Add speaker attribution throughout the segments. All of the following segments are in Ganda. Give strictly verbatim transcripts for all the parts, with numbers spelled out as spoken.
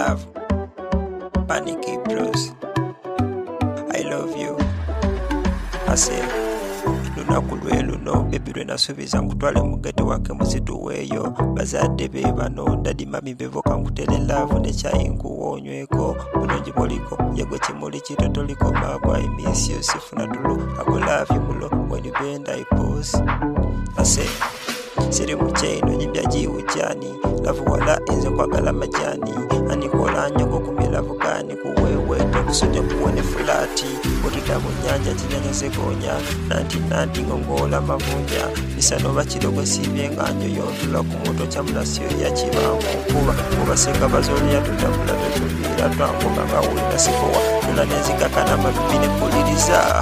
Speaker 1: love. Panicky Bros. I love you. I say, lunaku lwe luno bebi lwe nasuubiza nkutwale mu ghetto wake muzituweeyo bazadde be bano dadi mami bevoka nkutere love ne chai nkuwonyweko bulungi boliko yegwe kimuli kitotoliko mabwa I miss you sifuna tulu I go love you mulo when you bend I pose. I say siri muchaino nyimbya jiwujani lavu wala enze kwagala majani anikola nyongo kumilavu gani kuwewe tokusute kuwene fulati kututa mu nyanja chinyanya sekonya nanti nanti ngongola mavunja bisano bakirogo sibye nganjo yontula ku moto kyamulasyo ya kibango kuba kubaseka bazoli yatutambula totubira twangoka nga wina sikowa tula nenzikakana mabibine kuliriza.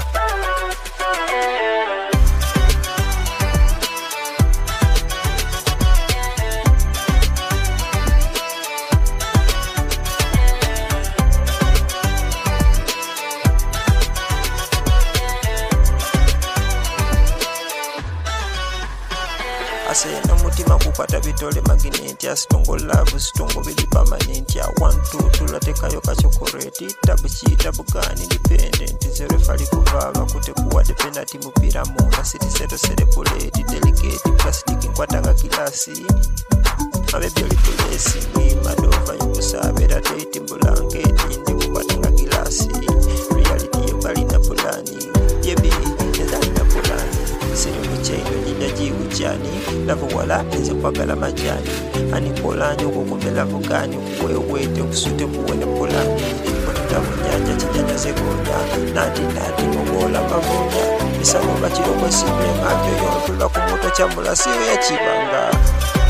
Speaker 1: Ase no mutima kukwata bitole magnet ya stongo love stongo bili permanent ya one two tulateka yoka chocolate tabu chi tabu gani dependent zero fali kuvava kute kuwa dependent mupira mona city seto celebrate delicate plastic nkwatanga kilasi abebyo lipolesi ni madova yukusabera date blanket ndi kukwatanga kilasi reality yebali na polani yebi nezali na polani siri muchaino nyinda jiwujani lavu wala enze kwagala majani anikola nyongo kumela vugani kuwewete kusute kuwene polani kututa munyanja chinyanja sekonya nati nati ngongola mavunya bisano bachiroko sibye ngabyo yontula ku moto kyamulasyo ya kibanga.